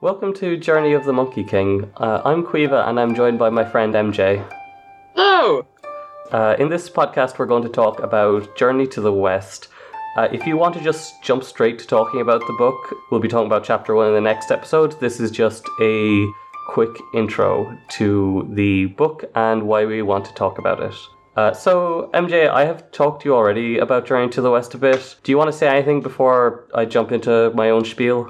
Welcome to Journey of the Monkey King. I'm Quiva and I'm joined by my friend MJ. Hello! In this podcast we're going to talk about Journey to the West. If you want to just jump straight to talking about the book, we'll be talking about chapter 1 in the next episode. This is just a quick intro to the book and why we want to talk about it. So, MJ, I have talked to you already about Journey to the West a bit. Do you want to say anything before I jump into my own spiel?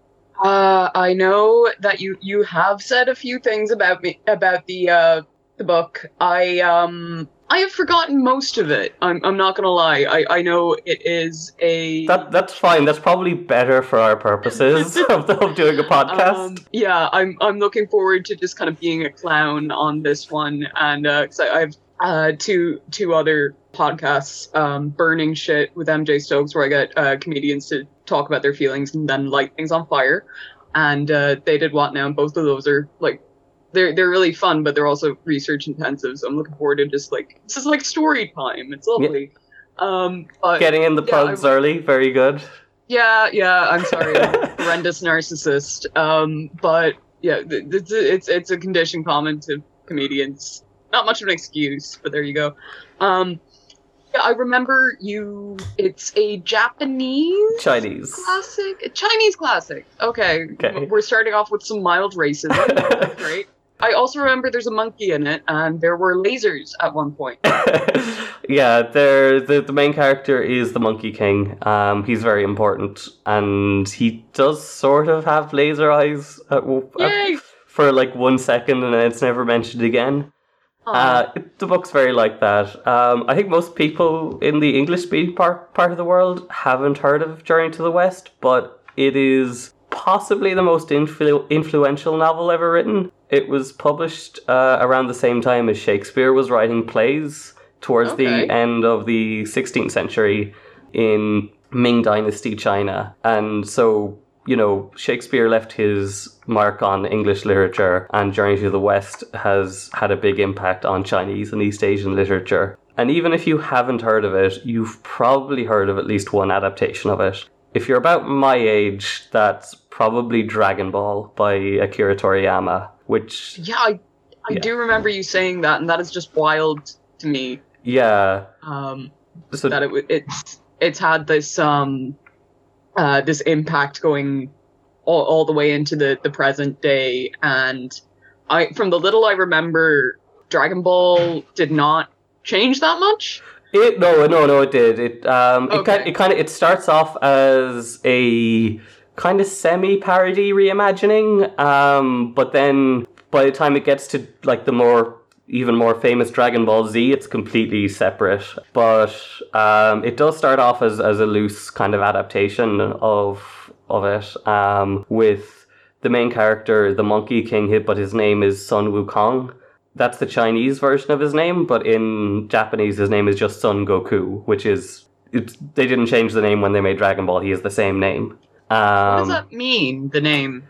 I know that you have said a few things about the book. I have forgotten most of it. I'm not gonna lie. I know it is a That's fine. That's probably better for our purposes of doing a podcast. Yeah, I'm looking forward to just kind of being a clown on this one, and 'cause I have two other podcasts, Burning Shit with MJ Stokes, where I get comedians to talk about their feelings and then light things on fire, and They Did What Now, and both of those are like they're really fun, but they're also research intensive, so I'm looking forward to just like this is like story time. It's lovely. But Getting in the plugs early, very good. Yeah, I'm sorry, I'm a horrendous narcissist. But yeah, it's a condition common to comedians. Not much of an excuse, but there you go. Yeah, I remember you. It's a Chinese classic. Okay. We're starting off with some mild racism. That's great. I also remember there's a monkey in it, and there were lasers at one point. Yeah, the main character is the Monkey King. He's very important, and he does sort of have laser eyes for like 1 second, and then it's never mentioned again. The book's very like that. I think most people in the English-speaking part of the world haven't heard of Journey to the West, but it is possibly the most influential novel ever written. It was published around the same time as Shakespeare was writing plays towards the end of the 16th century in Ming Dynasty China. And so, you know, Shakespeare left his mark on English literature, and Journey to the West has had a big impact on Chinese and East Asian literature. And even if you haven't heard of it, you've probably heard of at least one adaptation of it. If you're about my age, that's probably Dragon Ball by Akira Toriyama, which... Yeah, I do remember you saying that, and that is just wild to me. Yeah. So that it's had this this impact going all the way into the present day, and from the little I remember, Dragon Ball did not change that much. No, it did. It starts off as a kind of semi-parody reimagining, but then by the time it gets to like the even more famous Dragon Ball Z, it's completely separate. But it does start off as a loose kind of adaptation of it, with the main character, the Monkey King, but his name is Sun Wukong. That's the Chinese version of his name, but in Japanese his name is just Son Goku, which is... they didn't change the name when they made Dragon Ball, he has the same name. What does that mean, the name?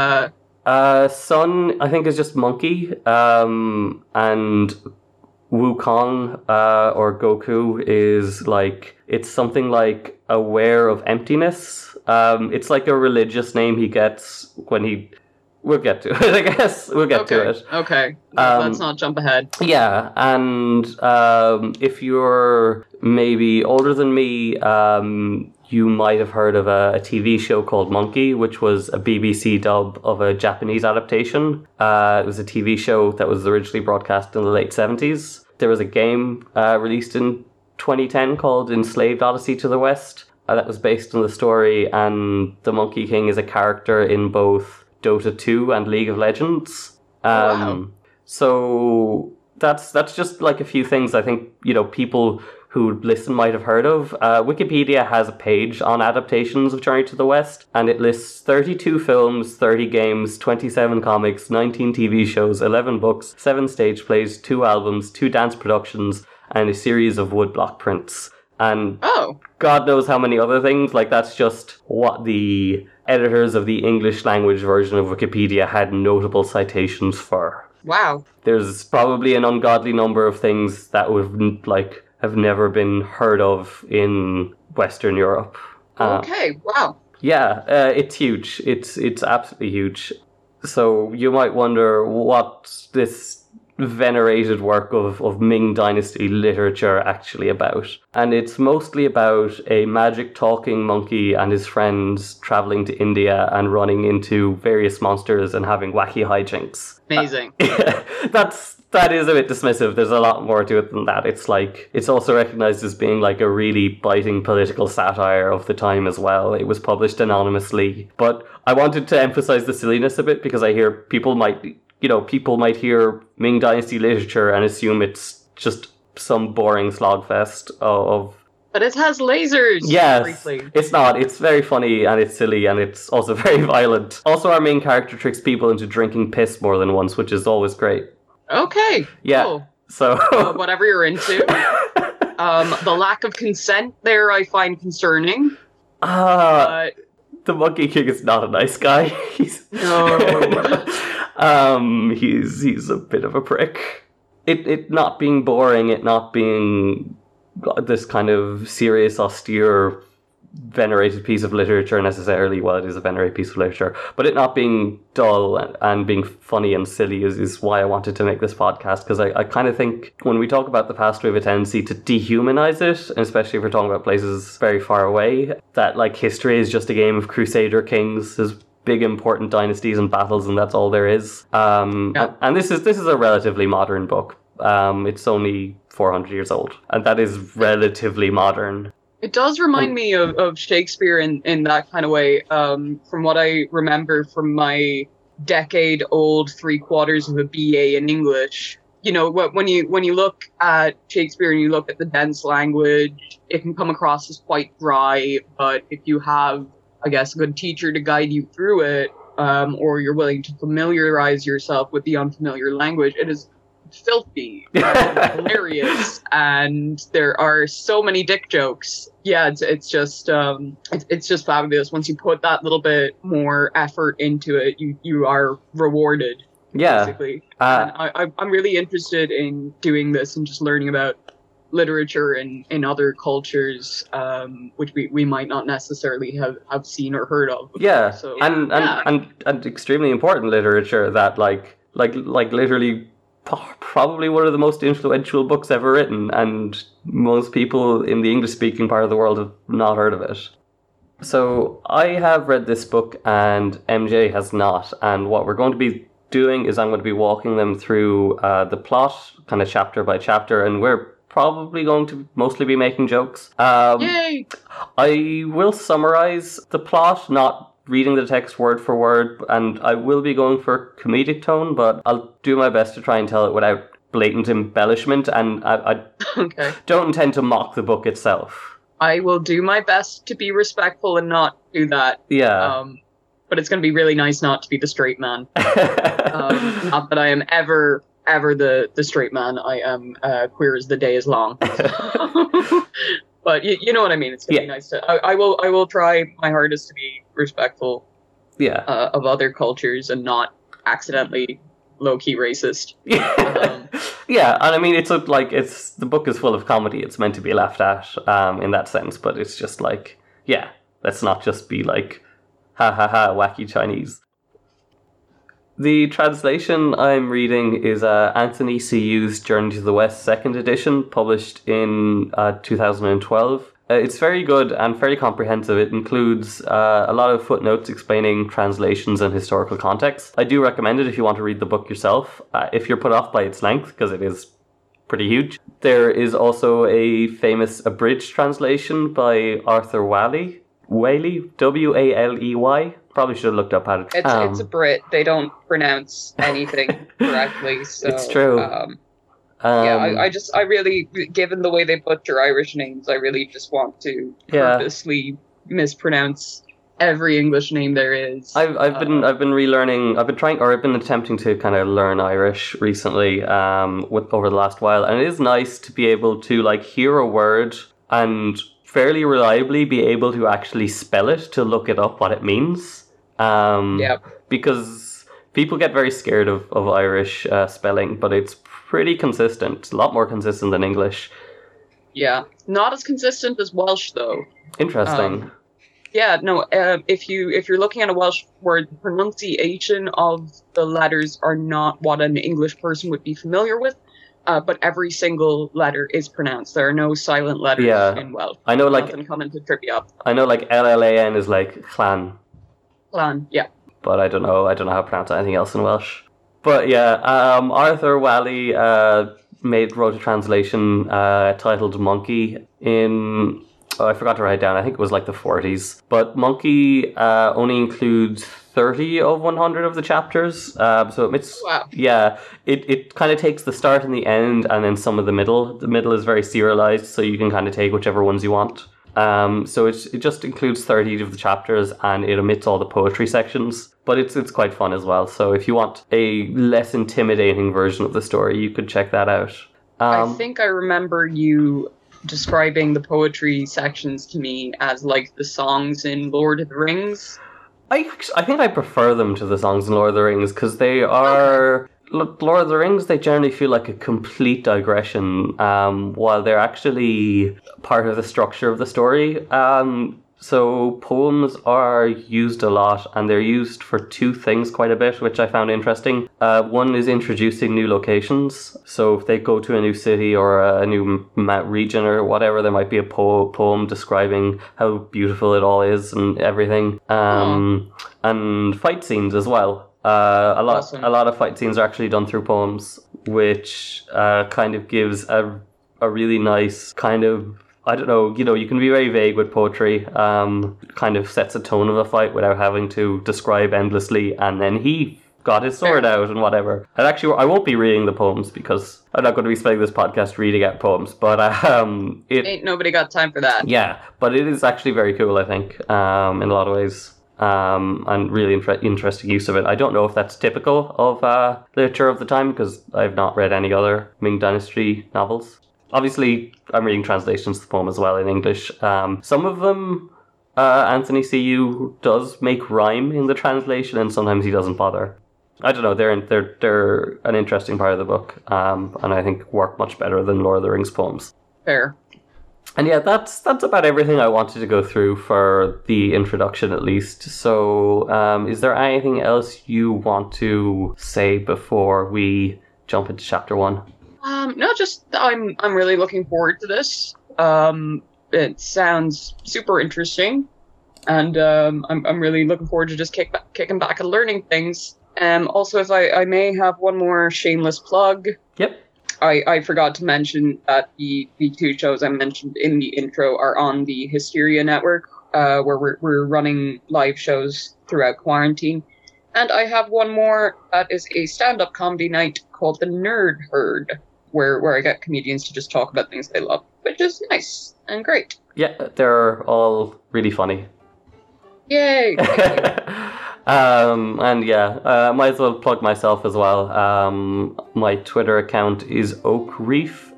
Sun, I think, is just monkey, and Wukong, or Goku, is like, it's something like aware of emptiness. It's like a religious name he gets when he... We'll get to it, I guess. We'll get to it. Okay. Let's not jump ahead. Yeah, and if you're maybe older than me, you might have heard of a TV show called Monkey, which was a BBC dub of a Japanese adaptation. It was a TV show that was originally broadcast in the late 70s. There was a game released in 2010 called Enslaved Odyssey to the West that was based on the story, and the Monkey King is a character in both Dota 2 and League of Legends. Wow. So that's just like a few things I think, you know, people who listen might have heard of. Wikipedia has a page on adaptations of Journey to the West, and it lists 32 films, 30 games, 27 comics, 19 TV shows, 11 books, 7 stage plays, 2 albums, 2 dance productions, and a series of woodblock prints. And God knows how many other things. Like, that's just what the editors of the English language version of Wikipedia had notable citations for. Wow. There's probably an ungodly number of things that would have never been heard of in Western Europe. Okay, wow. Yeah, it's huge. It's absolutely huge. So you might wonder what this venerated work of Ming Dynasty literature actually about. And it's mostly about a magic talking monkey and his friends traveling to India and running into various monsters and having wacky hijinks. Amazing. That is a bit dismissive. There's a lot more to it than that. It's also recognized as being like a really biting political satire of the time as well. It was published anonymously. But I wanted to emphasize the silliness of it because I hear people might hear Ming Dynasty literature and assume it's just some boring slogfest of... But it has lasers! Yes, briefly. It's not. It's very funny and it's silly and it's also very violent. Also, our main character tricks people into drinking piss more than once, which is always great. Okay, yeah. Cool. So whatever you're into. The lack of consent there I find concerning. The Monkey King is not a nice guy. No. He's a bit of a prick. It not being boring, it not being this kind of serious, austere, venerated piece of literature necessarily. Well, it is a venerated piece of literature, but it not being dull and being funny and silly is why I wanted to make this podcast, because I kind of think when we talk about the past we have a tendency to dehumanize it, and especially if we're talking about places very far away, that like history is just a game of crusader kings. There's big important dynasties and battles and that's all there is. And this is a relatively modern book. It's only 400 years old, and that is relatively modern. It does remind me of Shakespeare in that kind of way, from what I remember from my decade-old 3/4 of a BA in English. You know, when you look at Shakespeare and you look at the dense language, it can come across as quite dry, but if you have, I guess, a good teacher to guide you through it, or you're willing to familiarize yourself with the unfamiliar language, it is filthy and hilarious, and there are so many dick jokes. Yeah, it's just fabulous. Once you put that little bit more effort into it, you are rewarded. Yeah, basically. And I'm really interested in doing this and just learning about literature in other cultures, which we might not necessarily have seen or heard of before. Yeah, so, and extremely important literature that like literally probably one of the most influential books ever written, and most people in the English-speaking part of the world have not heard of it. So I have read this book and MJ has not, and what we're going to be doing is I'm going to be walking them through the plot, kind of chapter by chapter, and we're probably going to mostly be making jokes. Yay! I will summarize the plot, not reading the text word for word, and I will be going for comedic tone, but I'll do my best to try and tell it without blatant embellishment, and I okay. don't intend to mock the book itself. I will do my best to be respectful and not do that. Yeah. But it's going to be really nice not to be the straight man. Not that I am ever the straight man. I am queer as the day is long. But you know what I mean. It's gonna be nice to. I will try my hardest to be respectful. Yeah. Of other cultures and not accidentally low key racist. Yeah, and I mean the book is full of comedy. It's meant to be laughed at in that sense, but it's just like, yeah, let's not just be like, ha ha ha, wacky Chinese. The translation I'm reading is Anthony C.U.'s Journey to the West 2nd edition, published in 2012. It's very good and very comprehensive. It includes a lot of footnotes explaining translations and historical context. I do recommend it if you want to read the book yourself, if you're put off by its length, because it is pretty huge. There is also a famous abridged translation by Arthur Waley, W-A-L-E-Y. Probably should have looked up at it. It's a Brit. They don't pronounce anything correctly. So, it's true. I really, given the way they butcher Irish names, I really just want to purposely mispronounce every English name there is. I've been relearning. I've been attempting to kind of learn Irish recently. Over the last while, and it is nice to be able to like hear a word and fairly reliably be able to actually spell it, to look it up what it means. Because people get very scared of Irish spelling, but it's pretty consistent. A lot more consistent than English. Yeah. Not as consistent as Welsh, though. Interesting. Yeah, no. If you're looking at a Welsh word, the pronunciation of the letters are not what an English person would be familiar with. But every single letter is pronounced. There are no silent letters in Welsh. I know, like nothing coming to trip you up. I know, like LLAN is like clan. Clan, yeah. But I don't know how to pronounce anything else in Welsh. But yeah, Arthur Wally wrote a translation titled Monkey in... Oh, I forgot to write it down. I think it was like the 40s. But Monkey only includes 30 of 100 of the chapters. So it's... Wow. Yeah, it kind of takes the start and the end and then some of the middle. The middle is very serialized, so you can kind of take whichever ones you want. So it just includes 30 of the chapters and it omits all the poetry sections. But it's quite fun as well. So if you want a less intimidating version of the story, you could check that out. I think I remember you describing the poetry sections to me as like the songs in Lord of the Rings. I think I prefer them to the songs in Lord of the Rings because they are... Lord of the Rings, they generally feel like a complete digression while they're actually part of the structure of the story. So poems are used a lot, and they're used for two things quite a bit, which I found interesting. One is introducing new locations. So if they go to a new city or a new region or whatever, there might be a poem describing how beautiful it all is and everything. And fight scenes as well. A lot of fight scenes are actually done through poems, which kind of gives a really nice kind of... I don't know, you can be very vague with poetry, kind of sets a tone of a fight without having to describe endlessly, and then he got his sword out and whatever. And actually, I won't be reading the poems because I'm not going to be spending this podcast reading out poems, but ain't nobody got time for that. Yeah, but it is actually very cool, I think, in a lot of ways. And really interesting use of it. I don't know if that's typical of literature of the time because I've not read any other Ming Dynasty novels. Obviously, I'm reading translations of the poem as well in English. Some of them, Anthony C.U. does make rhyme in the translation, and sometimes he doesn't bother. I don't know, they're an interesting part of the book, and I think work much better than Lord of the Rings poems. Fair. And yeah, that's about everything I wanted to go through for the introduction, at least. So, is there anything else you want to say before we jump into chapter 1? No, just I'm really looking forward to this. It sounds super interesting, and I'm really looking forward to just kicking back and learning things. Also, if I may have one more shameless plug. Yep. I forgot to mention that the two shows I mentioned in the intro are on the Hysteria Network, where we're running live shows throughout quarantine. And I have one more that is a stand-up comedy night called The Nerd Herd, where I get comedians to just talk about things they love, which is nice and great. Yeah, they're all really funny. Yay! And yeah, might as well plug myself as well. My Twitter account is Oakreef,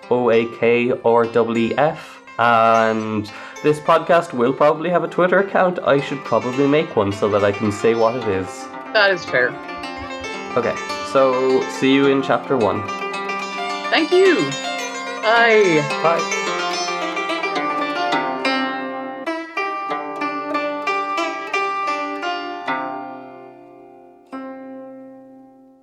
OAKREEF, and this podcast will probably have a Twitter account. I should probably make one so that I can say what it is. That is fair. Okay, so see you in chapter 1. Thank you. Bye. Bye.